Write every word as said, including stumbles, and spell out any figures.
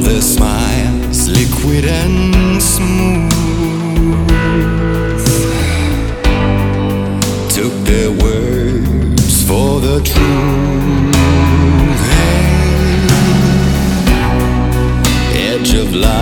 the smiles, liquid and smooth, took their words for the truth. Hey, edge of life.